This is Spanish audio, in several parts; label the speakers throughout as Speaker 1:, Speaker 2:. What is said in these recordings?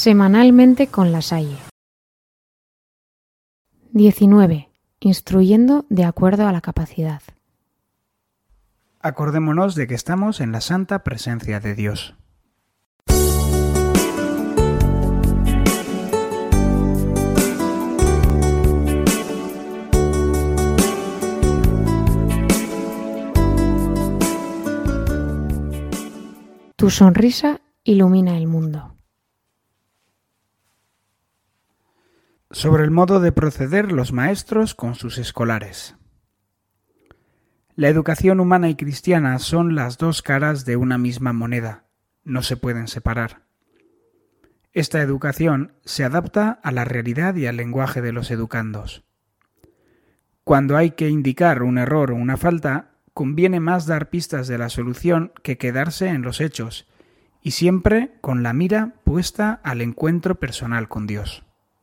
Speaker 1: Semanalmente con La Salle. 19. Instruyendo de acuerdo a la capacidad.
Speaker 2: Acordémonos de que estamos en la santa presencia de Dios.
Speaker 1: Tu sonrisa ilumina el mundo.
Speaker 2: Sobre el modo de proceder los maestros con sus escolares. La educación humana y cristiana son las dos caras de una misma moneda, no se pueden separar. Esta educación se adapta a la realidad y al lenguaje de los educandos. Cuando hay que indicar un error o una falta, conviene más dar pistas de la solución que quedarse en los hechos, y siempre con la mira puesta al encuentro personal con Dios.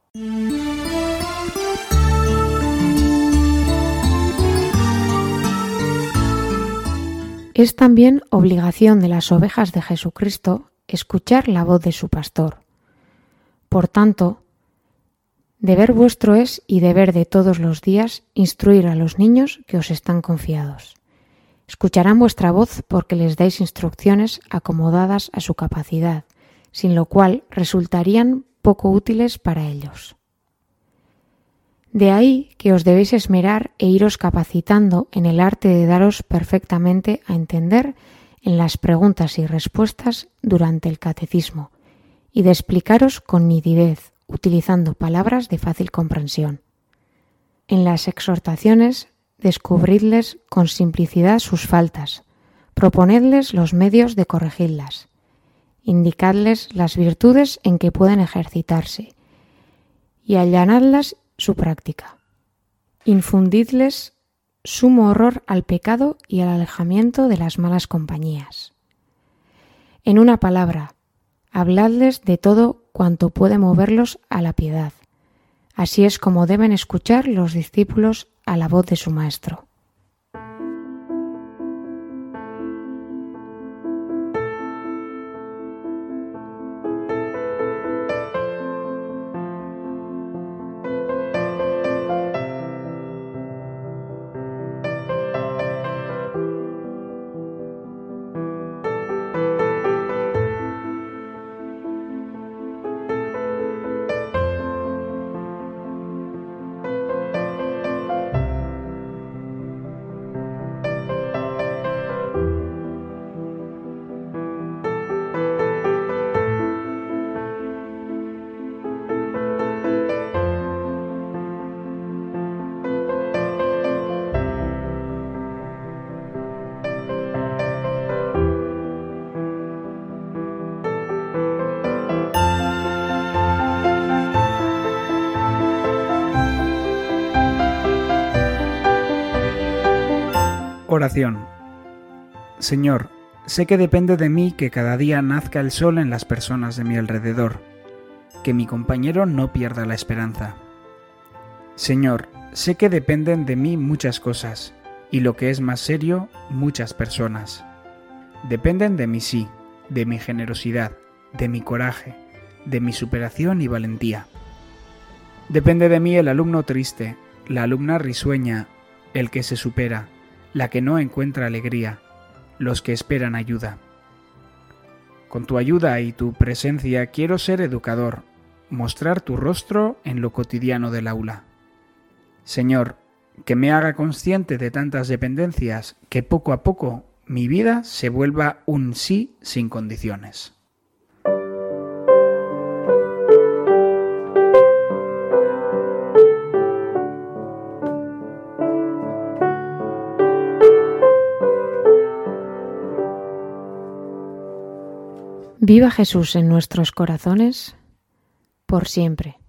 Speaker 1: Es también obligación de las ovejas de Jesucristo escuchar la voz de su pastor. Por tanto, deber vuestro es y deber de todos los días instruir a los niños que os están confiados. Escucharán vuestra voz porque les dais instrucciones acomodadas a su capacidad, sin lo cual resultarían poco útiles para ellos. De ahí que os debéis esmerar e iros capacitando en el arte de daros perfectamente a entender en las preguntas y respuestas durante el catecismo y de explicaros con nitidez, utilizando palabras de fácil comprensión. En las exhortaciones, descubridles con simplicidad sus faltas, proponedles los medios de corregirlas, indicadles las virtudes en que pueden ejercitarse y allanadlas su práctica. Infundidles sumo horror al pecado y al alejamiento de las malas compañías. En una palabra, habladles de todo cuanto puede moverlos a la piedad. Así es como deben escuchar los discípulos a la voz de su maestro.
Speaker 2: Oración. Señor, sé que depende de mí que cada día nazca el sol en las personas de mi alrededor, que mi compañero no pierda la esperanza. Señor, sé que dependen de mí muchas cosas, y lo que es más serio, muchas personas. Dependen de mi sí, de mi generosidad, de mi coraje, de mi superación y valentía. Depende de mí el alumno triste, la alumna risueña, el que se supera, la que no encuentra alegría, los que esperan ayuda. Con tu ayuda y tu presencia quiero ser educador, mostrar tu rostro en lo cotidiano del aula. Señor, que me haga consciente de tantas dependencias que poco a poco mi vida se vuelva un sí sin condiciones.
Speaker 1: Viva Jesús en nuestros corazones por siempre.